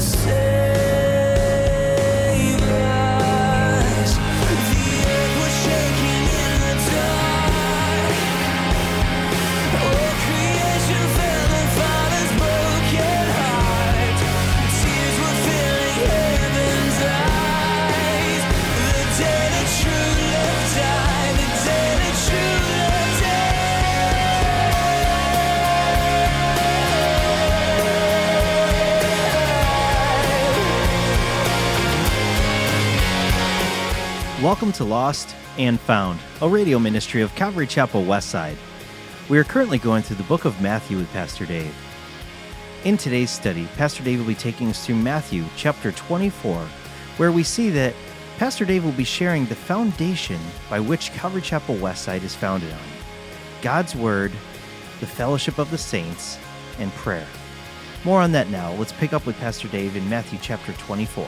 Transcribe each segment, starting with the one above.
Welcome to Lost and Found, a radio ministry of Calvary Chapel Westside. We are currently going through the book of Matthew with Pastor Dave. In today's study, Pastor Dave will be taking us through Matthew chapter 24, where we see that Pastor Dave will be sharing the foundation by which Calvary Chapel Westside is founded on: God's Word, the fellowship of the saints, and prayer. More on that now. Let's pick up with Pastor Dave in Matthew chapter 24.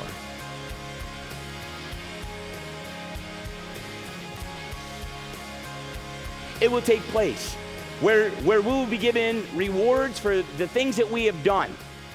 It will take place where we will be given rewards for the things that we have done.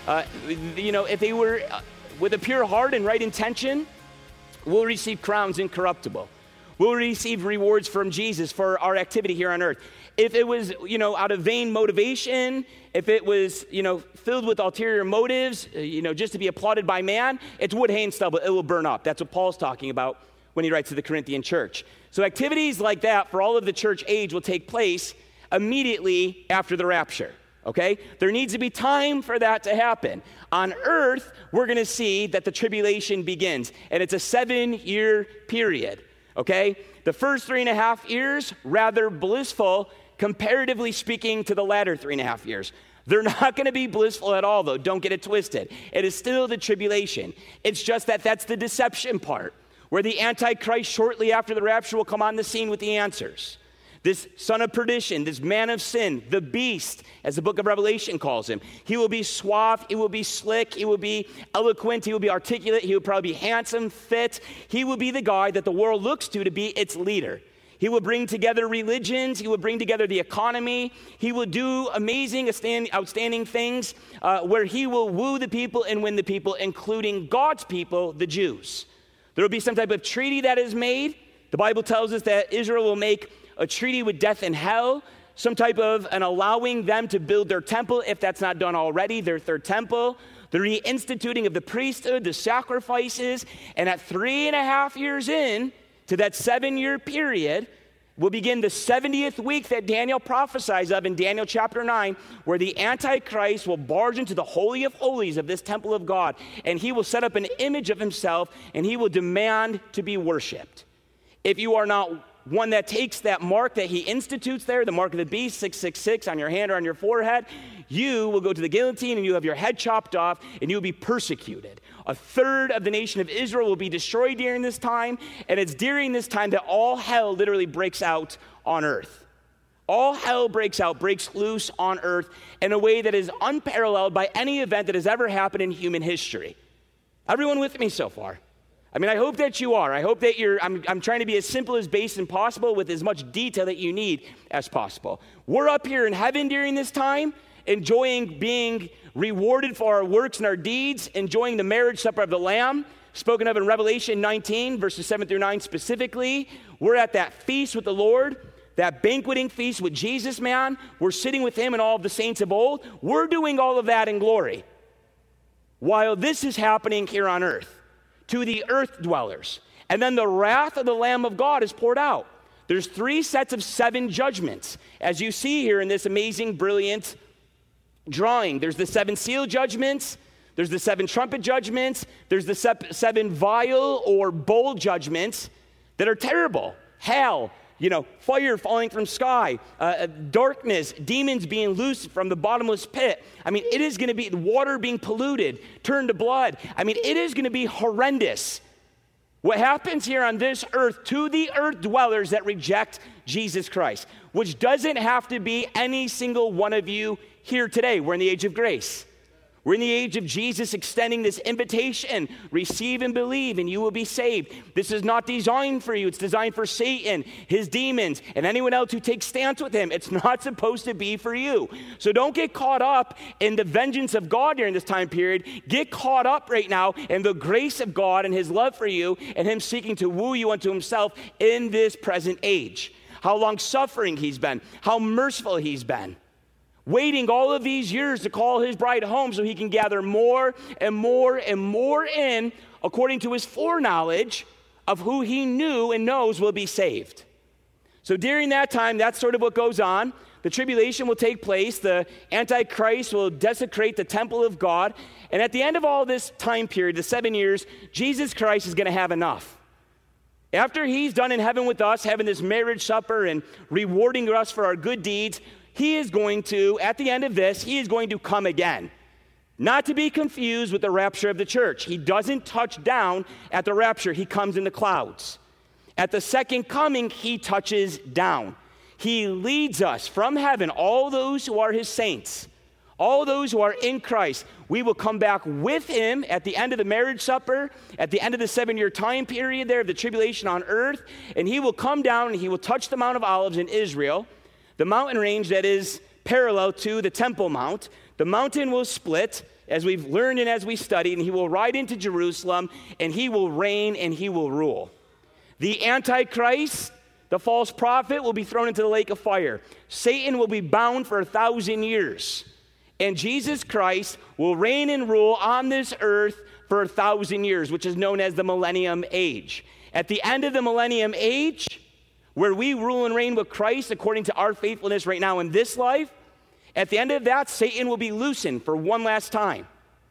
If they were with a pure heart and right intention, we'll receive crowns incorruptible. We'll receive rewards from Jesus for our activity here on earth. If it was, out of vain motivation, if it was, filled with ulterior motives, just to be applauded by man, it's wood, hay, and stubble. It will burn up. That's what Paul's talking about when he writes to the Corinthian church. So activities like that for all of the church age will take place immediately after the rapture, okay? There needs to be time for that to happen. On earth, we're going to see that the tribulation begins, and it's a 7-year period, okay? The first 3.5 years, rather blissful, comparatively speaking to the latter 3.5 years. They're not going to be blissful at all, though. Don't get it twisted. It is still the tribulation. It's just that that's the deception part, where the Antichrist shortly after the rapture will come on the scene with the answers. This son of perdition, this man of sin, the beast, as the book of Revelation calls him. He will be suave, he will be slick, he will be eloquent, he will be articulate, he will probably be handsome, fit. He will be the guy that the world looks to be its leader. He will bring together religions, he will bring together the economy, he will do amazing, outstanding things where he will woo the people and win the people, including God's people, the Jews. There will be some type of treaty that is made. The Bible tells us that Israel will make a treaty with death and hell, some type of an allowing them to build their temple, if that's not done already, their third temple, the reinstituting of the priesthood, the sacrifices, and at 3.5 years in to that 7-year period, will begin the 70th week that Daniel prophesies of in Daniel chapter 9, where the Antichrist will barge into the Holy of Holies of this temple of God, and he will set up an image of himself, and he will demand to be worshiped. If you are not one that takes that mark that he institutes there, the mark of the beast, 666 on your hand or on your forehead, you will go to the guillotine and you have your head chopped off and you will be persecuted. 1/3 of the nation of Israel will be destroyed during this time, and it's during this time that all hell literally breaks out on earth. All hell breaks loose on earth in a way that is unparalleled by any event that has ever happened in human history. Everyone with me so far? I hope that you are. I hope that I'm trying to be as simple as base as possible with as much detail that you need as possible. We're up here in heaven during this time, enjoying being rewarded for our works and our deeds, enjoying the marriage supper of the Lamb, spoken of in Revelation 19, verses 7 through 9 specifically. We're at that feast with the Lord, that banqueting feast with Jesus, man. We're sitting with him and all of the saints of old. We're doing all of that in glory, while this is happening here on earth to the earth dwellers. And then the wrath of the Lamb of God is poured out. There's 3 sets of 7 judgments, as you see here in this amazing, brilliant drawing. There's the 7 seal judgments, there's the 7 trumpet judgments, there's the 7 vial or bowl judgments that are terrible. Hell, fire falling from sky, darkness, demons being loosed from the bottomless pit. It is going to be water being polluted, turned to blood. It is going to be horrendous. What happens here on this earth to the earth dwellers that reject Jesus Christ, which doesn't have to be any single one of you here today. We're in the age of grace. We're in the age of Jesus extending this invitation, receive and believe, and you will be saved. This is not designed for you. It's designed for Satan, his demons, and anyone else who takes stance with him. It's not supposed to be for you. So don't get caught up in the vengeance of God during this time period. Get caught up right now in the grace of God and his love for you and him seeking to woo you unto himself in this present age. How long-suffering he's been, how merciful he's been. Waiting all of these years to call his bride home so he can gather more and more and more in according to his foreknowledge of who he knew and knows will be saved. So during that time, that's sort of what goes on. The tribulation will take place. The Antichrist will desecrate the temple of God. And at the end of all this time period, the 7 years, Jesus Christ is going to have enough. After he's done in heaven with us, having this marriage supper and rewarding us for our good deeds, he is going to, at the end of this, he is going to come again. Not to be confused with the rapture of the church. He doesn't touch down at the rapture. He comes in the clouds. At the second coming, he touches down. He leads us from heaven, all those who are his saints, all those who are in Christ. We will come back with him at the end of the marriage supper, at the end of the 7-year time period there of the tribulation on earth, and he will come down and he will touch the Mount of Olives in Israel, the mountain range that is parallel to the Temple Mount. The mountain will split, as we've learned and as we studied, and he will ride into Jerusalem, and he will reign and he will rule. The Antichrist, the false prophet, will be thrown into the lake of fire. Satan will be bound for 1,000 years. And Jesus Christ will reign and rule on this earth for 1,000 years, which is known as the Millennium Age. At the end of the Millennium Age, where we rule and reign with Christ according to our faithfulness right now in this life, at the end of that, Satan will be loosened for one last time.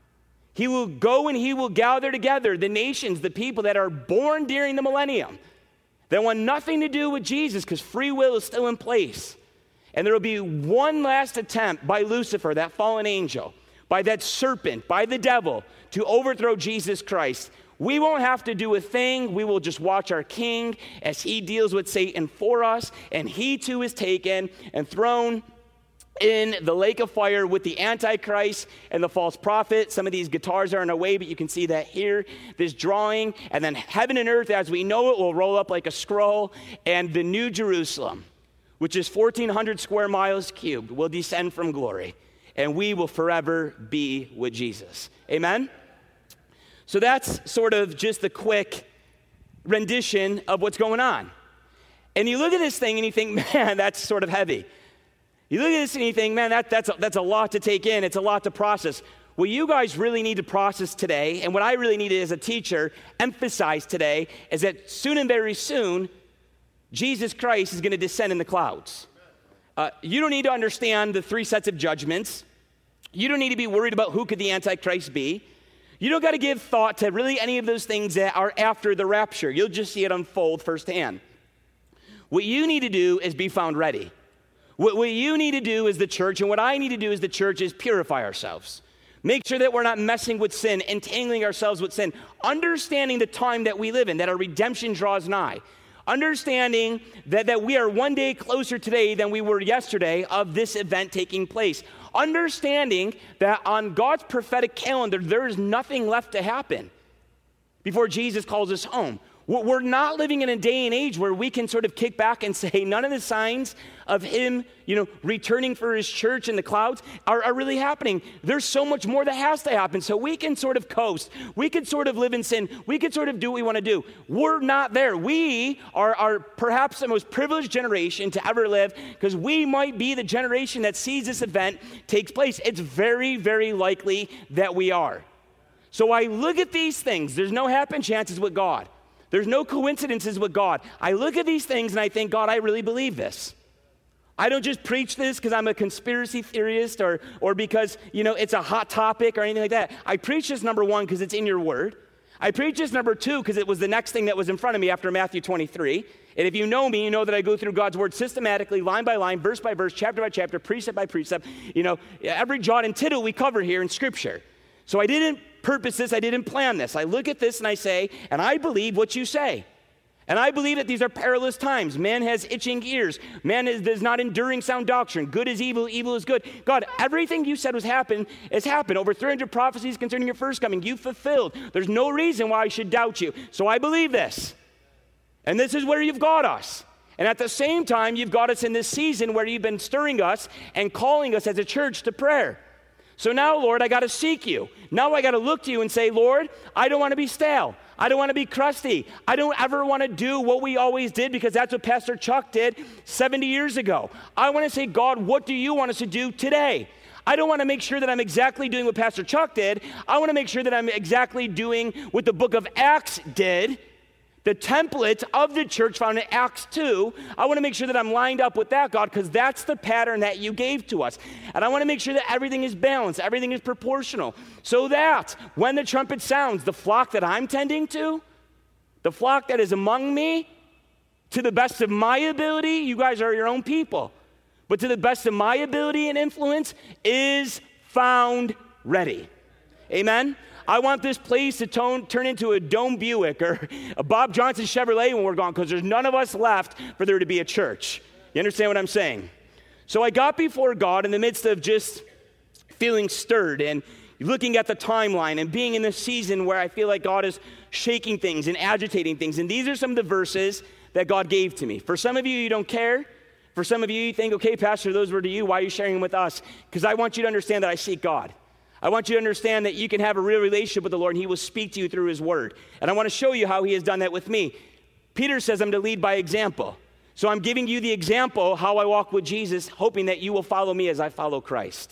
He will go and he will gather together the nations, the people that are born during the millennium, that want nothing to do with Jesus because free will is still in place. And there will be one last attempt by Lucifer, that fallen angel, by that serpent, by the devil, to overthrow Jesus Christ. We won't have to do a thing. We will just watch our King as he deals with Satan for us, and he too is taken and thrown in the lake of fire with the Antichrist and the false prophet. Some of these guitars are in our way, but you can see that here, this drawing. And then heaven and earth, as we know it, will roll up like a scroll, and the New Jerusalem, which is 1,400 square miles cubed, will descend from glory, and we will forever be with Jesus. Amen? So that's sort of just the quick rendition of what's going on. And you look at this thing and you think, man, that's sort of heavy. You look at this and you think, man, that's a lot to take in. It's a lot to process. What you guys really need to process today, and what I really need as a teacher emphasize today, is that soon and very soon, Jesus Christ is going to descend in the clouds. You don't need to understand the 3 sets of judgments. You don't need to be worried about who could the Antichrist be. You don't got to give thought to really any of those things that are after the rapture. You'll just see it unfold firsthand. What you need to do is be found ready. What you need to do as the church, and what I need to do as the church, is purify ourselves. Make sure that we're not messing with sin, entangling ourselves with sin, understanding the time that we live in, that our redemption draws nigh. Understanding that we are one day closer today than we were yesterday of this event taking place. Understanding that on God's prophetic calendar, there is nothing left to happen before Jesus calls us home. We're not living in a day and age where we can sort of kick back and say none of the signs of him, returning for his church in the clouds are really happening. There's so much more that has to happen. So we can sort of coast. We can sort of live in sin. We can sort of do what we want to do. We're not there. We are perhaps the most privileged generation to ever live, because we might be the generation that sees this event takes place. It's very, very likely that we are. So I look at these things. There's no happen chances with God. There's no coincidences with God. I look at these things and I think, God, I really believe this. I don't just preach this because I'm a conspiracy theorist or because, it's a hot topic or anything like that. I preach this, number one, because it's in your word. I preach this, number two, because it was the next thing that was in front of me after Matthew 23. And if you know me, you know that I go through God's word systematically, line by line, verse by verse, chapter by chapter, precept by precept. Every jot and tittle we cover here in Scripture. So I didn't purpose this. I didn't plan this. I look at this and I say, and I believe what you say. And I believe that these are perilous times. Man has itching ears. Man is not enduring sound doctrine. Good is evil, evil is good. God, everything you said has happened. Over 300 prophecies concerning your first coming. You fulfilled. There's no reason why I should doubt you. So I believe this. And this is where you've got us. And at the same time, you've got us in this season where you've been stirring us and calling us as a church to prayer. So now, Lord, I got to seek you. Now I got to look to you and say, Lord, I don't want to be stale. I don't want to be crusty. I don't ever want to do what we always did because that's what Pastor Chuck did 70 years ago. I want to say, God, what do you want us to do today? I don't want to make sure that I'm exactly doing what Pastor Chuck did. I want to make sure that I'm exactly doing what the book of Acts did. The template of the church found in Acts 2, I want to make sure that I'm lined up with that, God, because that's the pattern that you gave to us. And I want to make sure that everything is balanced, everything is proportional, so that when the trumpet sounds, the flock that I'm tending to, the flock that is among me, to the best of my ability, you guys are your own people, but to the best of my ability and influence, is found ready. Amen? I want this place to turn into a Dome Buick or a Bob Johnson Chevrolet when we're gone, because there's none of us left for there to be a church. You understand what I'm saying? So I got before God in the midst of just feeling stirred and looking at the timeline and being in this season where I feel like God is shaking things and agitating things. And these are some of the verses that God gave to me. For some of you, you don't care. For some of you, you think, okay, Pastor, those were to you. Why are you sharing them with us? Because I want you to understand that I seek God. I want you to understand that you can have a real relationship with the Lord and he will speak to you through his word. And I want to show you how he has done that with me. Peter says I'm to lead by example. So I'm giving you the example how I walk with Jesus, hoping that you will follow me as I follow Christ.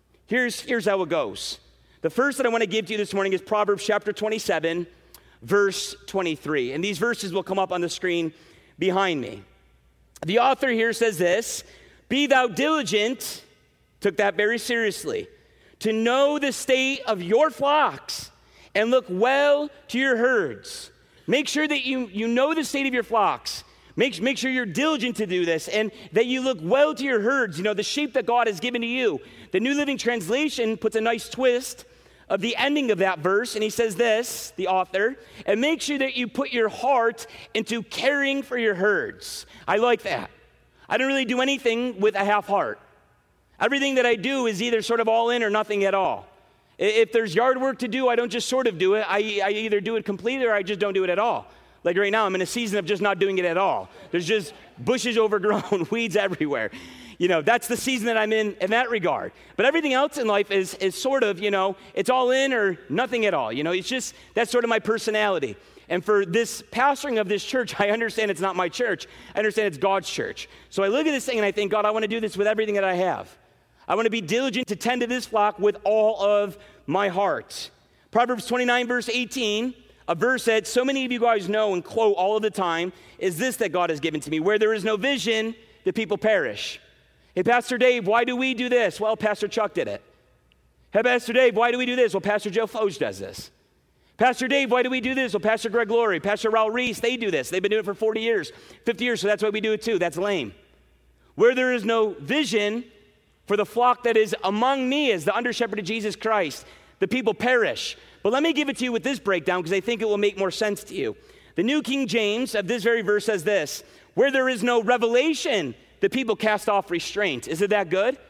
Here's how it goes. The first that I want to give to you this morning is Proverbs chapter 27, verse 23. And these verses will come up on the screen behind me. The author here says this, "Be thou diligent," took that very seriously, "to know the state of your flocks and look well to your herds." Make sure that you know the state of your flocks. Make sure you're diligent to do this and that you look well to your herds, the sheep that God has given to you. The New Living Translation puts a nice twist of the ending of that verse, and he says this, the author, "and make sure that you put your heart into caring for your herds." I like that. I don't really do anything with a half heart. Everything that I do is either sort of all in or nothing at all. If there's yard work to do, I don't just sort of do it. I either do it completely or I just don't do it at all. Like right now, I'm in a season of just not doing it at all. There's just bushes overgrown, weeds everywhere. That's the season that I'm in that regard. But everything else in life is sort of, it's all in or nothing at all. It's just, that's sort of my personality. And for this pastoring of this church, I understand it's not my church. I understand it's God's church. So I look at this thing and I think, God, I want to do this with everything that I have. I want to be diligent to tend to this flock with all of my heart. Proverbs 29, verse 18, a verse that so many of you guys know and quote all of the time, is this that God has given to me. "Where there is no vision, the people perish." Hey, Pastor Dave, why do we do this? Well, Pastor Chuck did it. Hey, Pastor Dave, why do we do this? Well, Pastor Joe Foge does this. Pastor Dave, why do we do this? Well, Pastor Greg Laurie, Pastor Raul Reese, they do this. They've been doing it for 40 years, 50 years, so that's why we do it too. That's lame. Where there is no vision for the flock that is among me as the under-shepherd of Jesus Christ, the people perish. But let me give it to you with this breakdown because I think it will make more sense to you. The New King James of this very verse says this, "Where there is no revelation, the people cast off restraint." Isn't that good?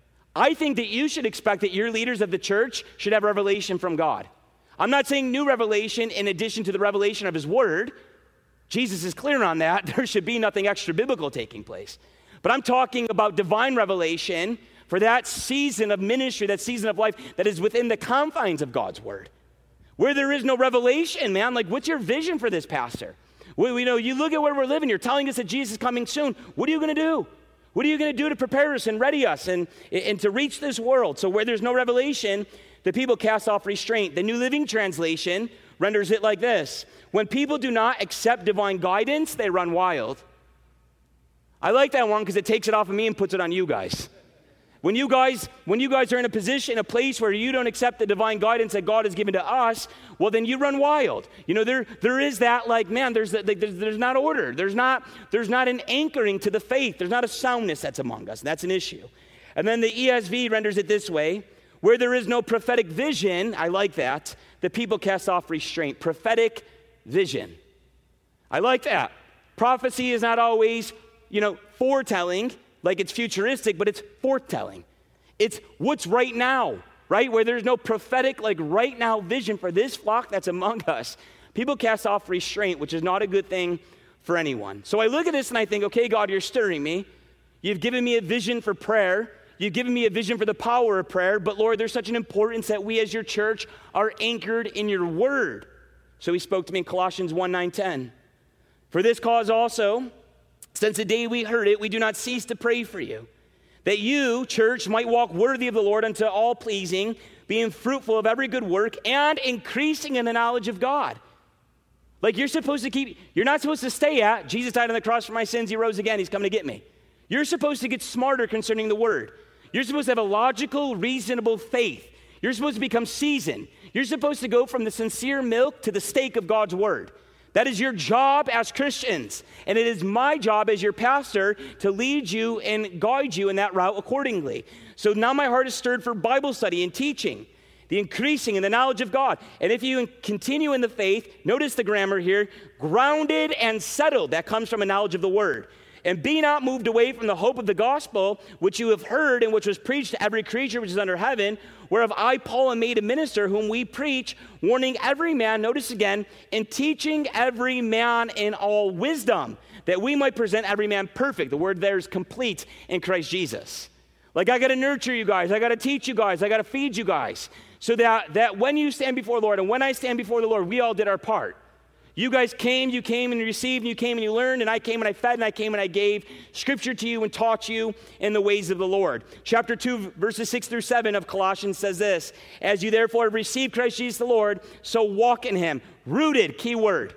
I think that you should expect that your leaders of the church should have revelation from God. I'm not saying new revelation in addition to the revelation of his word. Jesus is clear on that. There should be nothing extra biblical taking place. But I'm talking about divine revelation for that season of ministry, that season of life that is within the confines of God's word. Where there is no revelation, man, like what's your vision for this, pastor? You look at where we're living, you're telling us that Jesus is coming soon. What are you going to do? What are you going to do to prepare us and ready us and to reach this world? So where there's no revelation, the people cast off restraint. The New Living Translation renders it like this: "When people do not accept divine guidance, they run wild." I like that one because it takes it off of me and puts it on you guys. When you guys are in a place where you don't accept the divine guidance that God has given to us, well, then you run wild. There is that, like, man, there's not order. There's not an anchoring to the faith. There's not a soundness that's among us. That's an issue. And then the ESV renders it this way: "Where there is no prophetic vision," I like that, "the people cast off restraint." Prophetic vision. I like that. Prophecy is not always, foretelling, like it's futuristic, but it's foretelling. It's what's right now, right? Where there's no prophetic, like right now vision for this flock that's among us. People cast off restraint, which is not a good thing for anyone. So I look at this and I think, okay, God, you're stirring me. You've given me a vision for prayer. You've given me a vision for the power of prayer. But Lord, there's such an importance that we as your church are anchored in your word. So he spoke to me in Colossians 1:9-10. For this cause also, since the day we heard it, we do not cease to pray for you, that you, church, might walk worthy of the Lord unto all pleasing, being fruitful of every good work, and increasing in the knowledge of God. Like you're not supposed to stay at, Jesus died on the cross for my sins, he rose again, he's coming to get me. You're supposed to get smarter concerning the word. You're supposed to have a logical, reasonable faith. You're supposed to become seasoned. You're supposed to go from the sincere milk to the steak of God's word. That is your job as Christians. And it is my job as your pastor to lead you and guide you in that route accordingly. So now my heart is stirred for Bible study and teaching, the increasing in the knowledge of God. And if you continue in the faith, notice the grammar here, grounded and settled. That comes from a knowledge of the word. And be not moved away from the hope of the gospel, which you have heard and which was preached to every creature which is under heaven, whereof I, Paul, am made a minister, whom we preach, warning every man, notice again, and teaching every man in all wisdom, that we might present every man perfect. The word there is complete in Christ Jesus. Like I got to nurture you guys. I got to teach you guys. I got to feed you guys. So that when you stand before the Lord, and when I stand before the Lord, we all did our part. You guys came, you came and received, and you came and you learned, and I came and I fed, and I came and I gave scripture to you and taught you in the ways of the Lord. Chapter 2, verses 6-7 of Colossians says this, as you therefore have received Christ Jesus the Lord, so walk in him. Rooted, key word.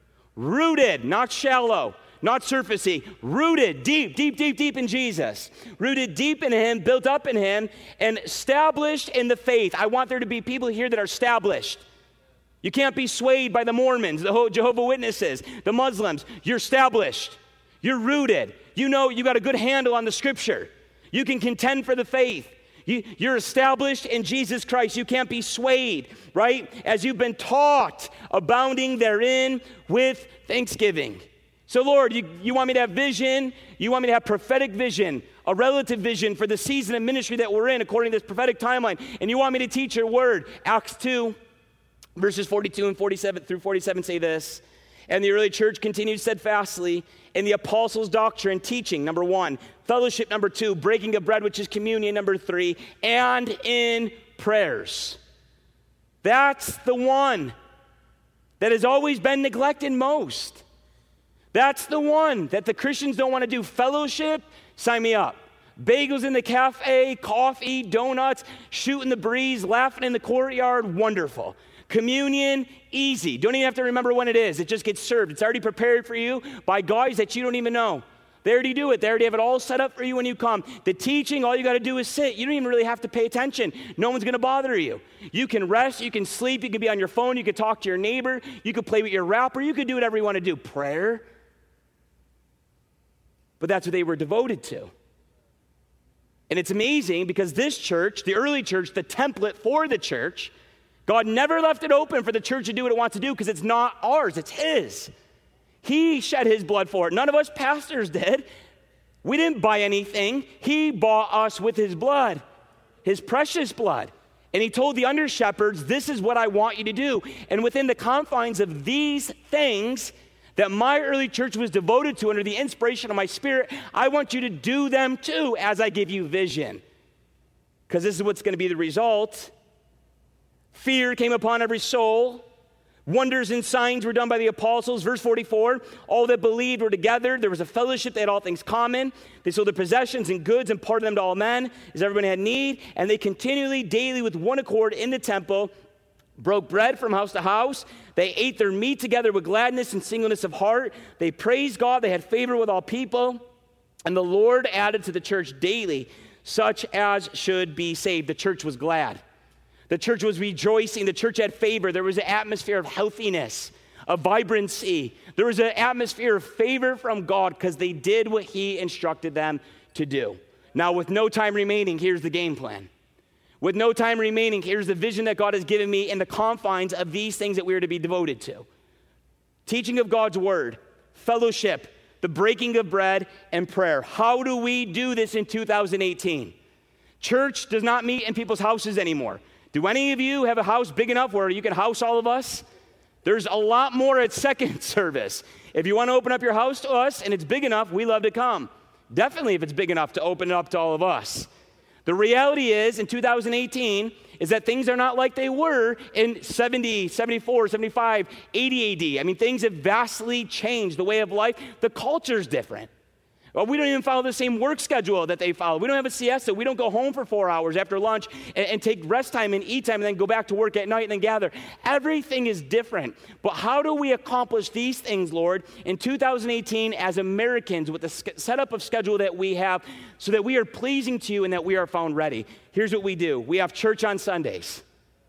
Rooted, not shallow, not surfacey. Rooted deep, deep, deep, deep in Jesus. Rooted deep in him, built up in him, and established in the faith. I want there to be people here that are established. You can't be swayed by the Mormons, the Jehovah's Witnesses, the Muslims. You're established. You're rooted. You know you got a good handle on the scripture. You can contend for the faith. You're established in Jesus Christ. You can't be swayed, right? As you've been taught, abounding therein with thanksgiving. So Lord, you want me to have vision. You want me to have prophetic vision, a relative vision for the season of ministry that we're in according to this prophetic timeline. And you want me to teach your word. Acts 2. Verses 42 and 47 through 47 say this, and the early church continued steadfastly in the apostles' doctrine, teaching, number 1, fellowship, number 2, breaking of bread, which is communion, number 3, and in prayers. That's the one that has always been neglected most. That's the one that the Christians don't want to do. Fellowship, sign me up. Bagels in the cafe, coffee, donuts, shooting the breeze, laughing in the courtyard, wonderful. Communion, easy. Don't even have to remember when it is. It just gets served. It's already prepared for you by guys that you don't even know. They already do it. They already have it all set up for you when you come. The teaching, all you got to do is sit. You don't even really have to pay attention. No one's going to bother you. You can rest. You can sleep. You can be on your phone. You can talk to your neighbor. You can play with your rapper. You can do whatever you want to do. Prayer. But that's what they were devoted to. And it's amazing because this church, the early church, the template for the church, God never left it open for the church to do what it wants to do because it's not ours, it's his. He shed his blood for it. None of us pastors did. We didn't buy anything. He bought us with his blood, his precious blood. And he told the under shepherds, this is what I want you to do. And within the confines of these things that my early church was devoted to under the inspiration of my spirit, I want you to do them too as I give you vision. Because this is what's going to be the result. Fear came upon every soul. Wonders and signs were done by the apostles. Verse 44, all that believed were together. There was a fellowship. They had all things common. They sold their possessions and goods and parted them to all men as everyone had need. And they continually, daily, with one accord in the temple, broke bread from house to house. They ate their meat together with gladness and singleness of heart. They praised God. They had favor with all people. And the Lord added to the church daily such as should be saved. The church was glad. The church was rejoicing. The church had favor. There was an atmosphere of healthiness, of vibrancy. There was an atmosphere of favor from God because they did what he instructed them to do. Now, with no time remaining, here's the game plan. With no time remaining, here's the vision that God has given me in the confines of these things that we are to be devoted to. teaching of God's word, fellowship, the breaking of bread, and prayer. How do we do this in 2018? Church does not meet in people's houses anymore. Do any of you have a house big enough where you can house all of us? There's a lot more at second service. If you want to open up your house to us and it's big enough, we love to come. Definitely if it's big enough to open it up to all of us. The reality is, in 2018, is that things are not like they were in 70, 74, 75, 80 AD. I mean, things have vastly changed. The way of life, the culture's different. Well, we don't even follow the same work schedule that they follow. We don't have a siesta. We don't go home for 4 hours after lunch and take rest time and eat time and then go back to work at night and then gather. Everything is different. But how do we accomplish these things, Lord, in 2018 as Americans with the setup of schedule that we have so that we are pleasing to you and that we are found ready? Here's what we do. We have church on Sundays.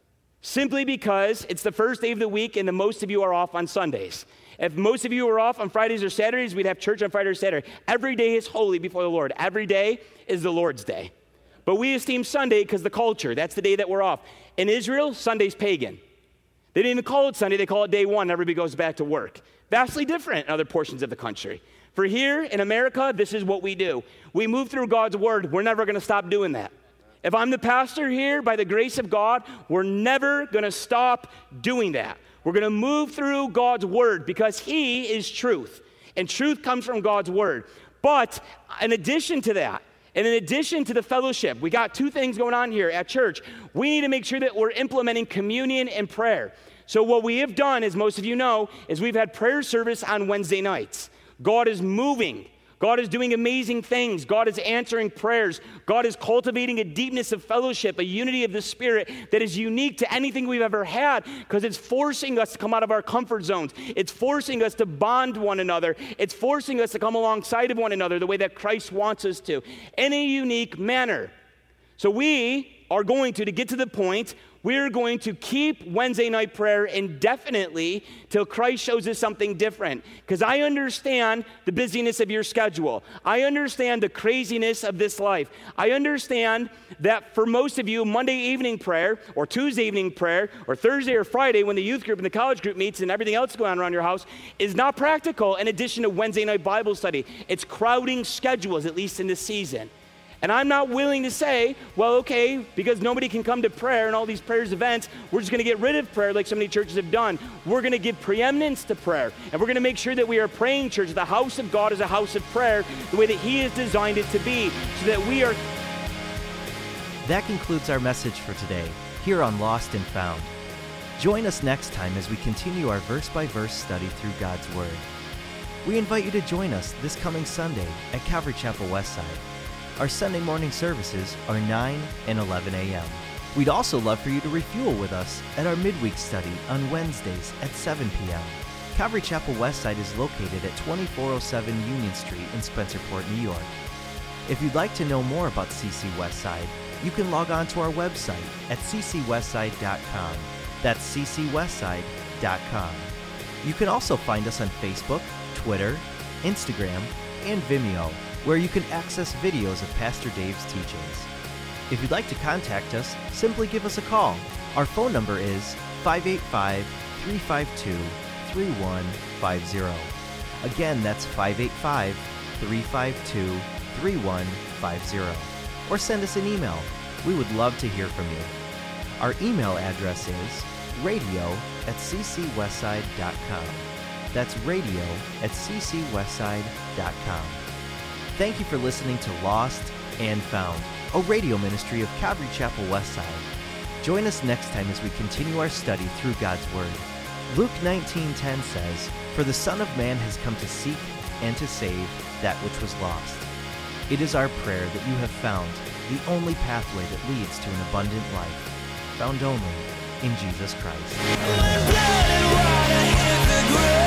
Simply because it's the first day of the week and the most of you are off on Sundays. If most of you were off on Fridays or Saturdays, we'd have church on Friday or Saturday. Every day is holy before the Lord. Every day is the Lord's day. But we esteem Sunday because the culture, that's the day that we're off. In Israel, Sunday's pagan. They didn't even call it Sunday, they call it day one. Everybody goes back to work. Vastly different in other portions of the country. For here in America, this is what we do. We move through God's word. We're never going to stop doing that. If I'm the pastor here, by the grace of God, we're never going to stop doing that. We're going to move through God's word because he is truth, and truth comes from God's word. But in addition to that, and in addition to the fellowship, we got two things going on here at church. We need to make sure that we're implementing communion and prayer. So what we have done, as most of you know, is we've had prayer service on Wednesday nights. God is moving. God is doing amazing things. God is answering prayers. God is cultivating a deepness of fellowship, a unity of the Spirit that is unique to anything we've ever had because it's forcing us to come out of our comfort zones. It's forcing us to bond one another. It's forcing us to come alongside of one another the way that Christ wants us to in a unique manner. So we are going to get to the point, we're going to keep Wednesday night prayer indefinitely till Christ shows us something different. Because I understand the busyness of your schedule. I understand the craziness of this life. I understand that for most of you, Monday evening prayer or Tuesday evening prayer or Thursday or Friday when the youth group and the college group meets and everything else going on around your house is not practical in addition to Wednesday night Bible study. It's crowding schedules, at least in this season. And I'm not willing to say, well, okay, because nobody can come to prayer and all these prayers events, we're just going to get rid of prayer like so many churches have done. We're going to give preeminence to prayer. And we're going to make sure that we are praying church. The house of God is a house of prayer the way that he has designed it to be so that we are... That concludes our message for today here on Lost and Found. Join us next time as we continue our verse-by-verse study through God's Word. We invite you to join us this coming Sunday at Calvary Chapel Westside. Our Sunday morning services are 9 and 11 a.m. We'd also love for you to refuel with us at our midweek study on Wednesdays at 7 p.m. Calvary Chapel Westside is located at 2407 Union Street in Spencerport, New York. If you'd like to know more about CC Westside, you can log on to our website at ccwestside.com. That's ccwestside.com. You can also find us on Facebook, Twitter, Instagram, and Vimeo, where you can access videos of Pastor Dave's teachings. If you'd like to contact us, simply give us a call. Our phone number is 585-352-3150. Again, that's 585-352-3150. Or send us an email. We would love to hear from you. Our email address is radio@ccwestside.com. That's radio@ccwestside.com. Thank you for listening to Lost and Found, a radio ministry of Calvary Chapel Westside. Join us next time as we continue our study through God's Word. Luke 19:10 says, "For the Son of Man has come to seek and to save that which was lost." It is our prayer that you have found the only pathway that leads to an abundant life, found only in Jesus Christ.